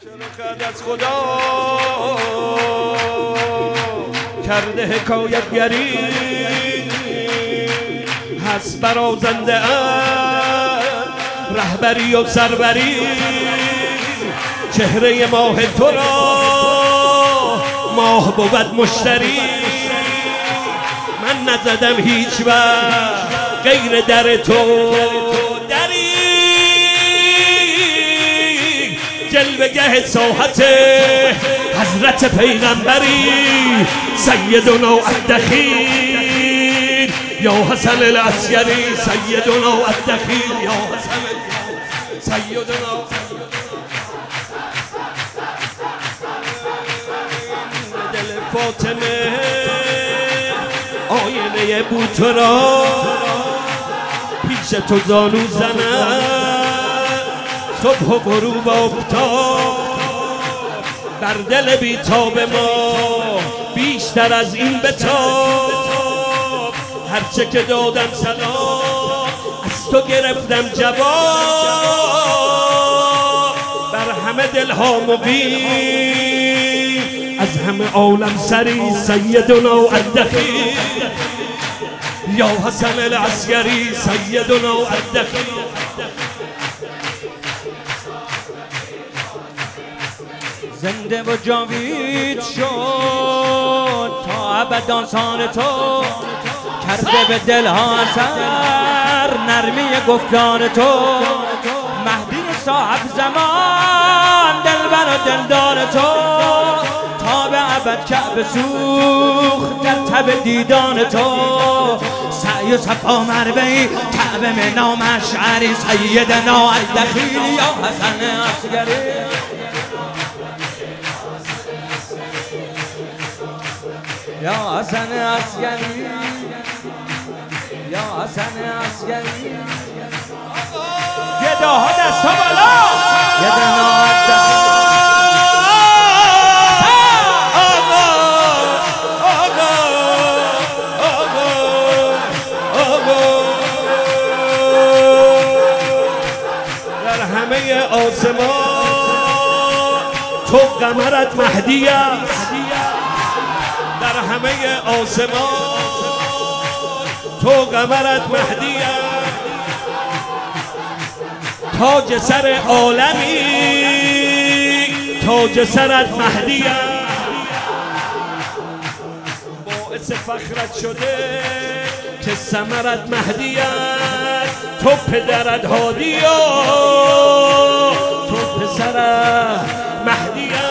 چرا قد از خدا کرده حکایتگری هست برازنده رهبری و سربری چهره ماه تو را ماه بود مشتری من نزدم هیچ وقت غیر در تو دری جلوه‌گه ساحت حضرت پیغمبری سیدنا الدخیل یا حسن العسکری سیدنا الدخیل یا حسن سیدنا دل فاطمه آینه بود تو را پیش تو زانو زنم صبح و غروب آفتاب بر دل بیتاب ما بیشتر از این بتاب هرچه که دادم سلام از تو گرفتم جواب بر همه دلها مقیم از همه عالم سری سیدنا الدخیل یا حسن العسکری سیدنا الدخیل زنده و جاوید شد تا ابد آسان تو کرده به دلها اثر نرمی گفتار تو مهدی صاحب زمان دلبر و دلدار تو تا به ابد کعبه سوخت در تب دیدان تو سعی و صفا مروی کعبه منا مشعری سیدنا الدخیل یا حسن عسکری یا حسن عسکری یا حسن عسکری گداها دستا بالا گداها در همه آسمان تو قمرت مهدی است در همه آسمان تو قمرت مهدی است تاج سر عالمی تاج سرت مهدی است باعث فخرت شده که ثمرت مهدی است تو پدرت هادی است تو پسرت مهدی است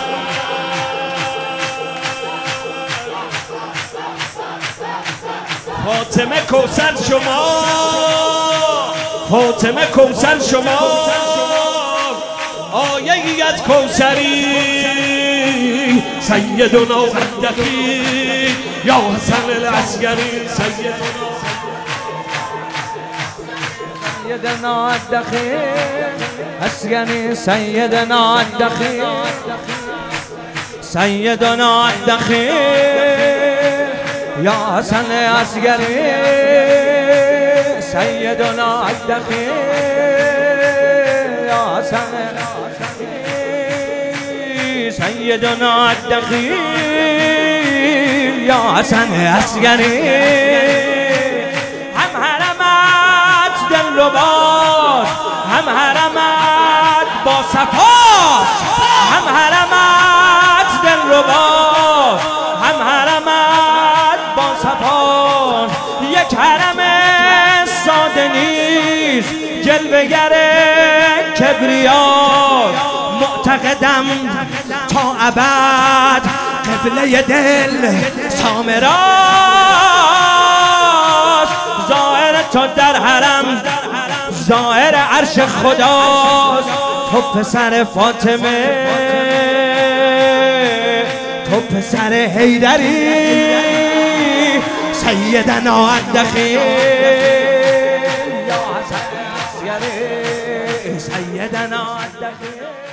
فاطمه کوثر شما فاطمه کوثر شما آیه ای از کوثری سیدنا الدخیل یا حسن العسکری سیدنا الدخیل عسکری سیدنا الدخیل سیدنا الدخیل یا حسن عسکری سیدنا الدخیل یا حسن سیدنا الدخیل یا حسن عسکری هم حرمت دلرباست هم حرمت با صفاست هم حرمت دلرباست هم حرمت با صفان یک حرم ساده نیست جلوه‌گر کبریاست معتقدم تا ابد قبله دل سامراست ظاهر تو در حرم ظاهر عرش خداست تو پسر فاطمه تو پسر حیدری سیدنا الدخیل یا حسن عسکری سیدنا الدخیل